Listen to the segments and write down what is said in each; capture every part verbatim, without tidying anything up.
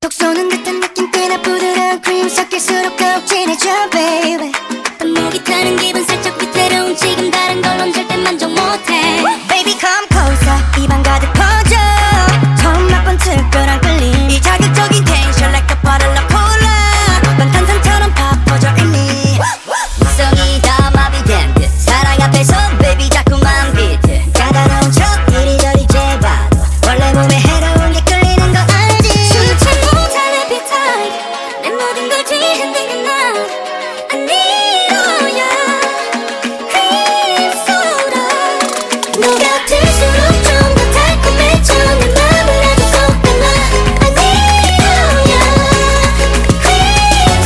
톡 쏘는 듯한 느낌 꽤나 부드러운 크림 섞일수록 더욱 진해져 baby. 목이 타는 기분 살짝 위태로운 지금 다른 걸론 절대 만족 못해. Baby come closer 입안 가득 퍼져 처음 맛본 특별한 끌림 이 자극적인 텐션 like a bottle of cola 방탄산처럼 팍 퍼져 이미 성이 다 마비된 듯 사랑 앞에서 baby 자꾸만 비트 까다로운 척 이리저리 재봐도 원래 몸에 해로운 게 끌리는 거 알지. 주체 못한 appetite 내 모든 걸 뒤흔드는 난 I need all your cream soda. 너가 들수록 좀 더 달콤해져 내 맘을 아주 쏙 빼놔 I need all your cream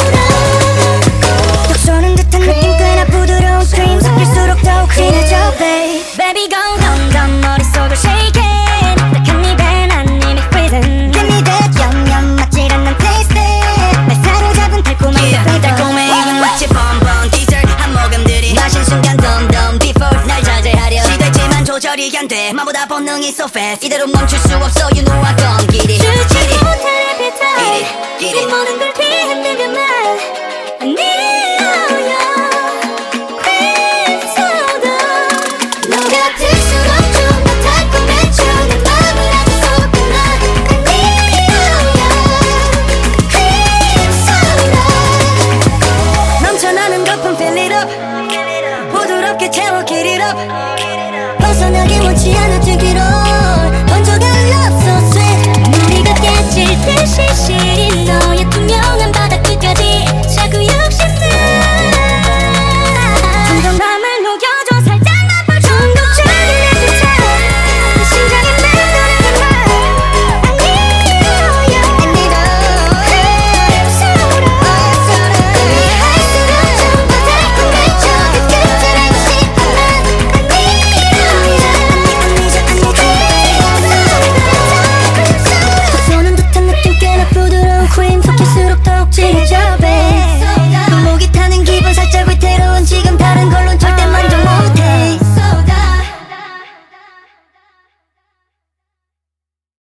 soda. 톡 쏘는 듯한 느낌 꽤나 부드러운 크림 섞일수록 더욱 진해져 babe. Baby go dumb dumb 머릿속을 shake it 딱한 입에 난 이미 freezing. Give me that yum yum 맞질 않는 taste it 날 사로잡은 달콤한 Yeah, flavor 달콤해 이건 마치 bonbon dessert 한 모금들이 마신 순간 dumb dumb before 날 자제하려 시도했지만 조절이 안돼 맘보다 본능이 so fast 이대로 멈출 수 없어 you know I gone get it 주체 못한 Get appetite it, get 내 it. 모든 걸 뒤흔들면 난 I need all your cream soda. 너가 들수록 좀 더 달콤해져 내 맘을 아주 쏙 빼놔 I need all your cream soda. 넘쳐나는 거품 fill it up 부드럽게 채워 get it up 벗어나기 원치 않아 뛰기로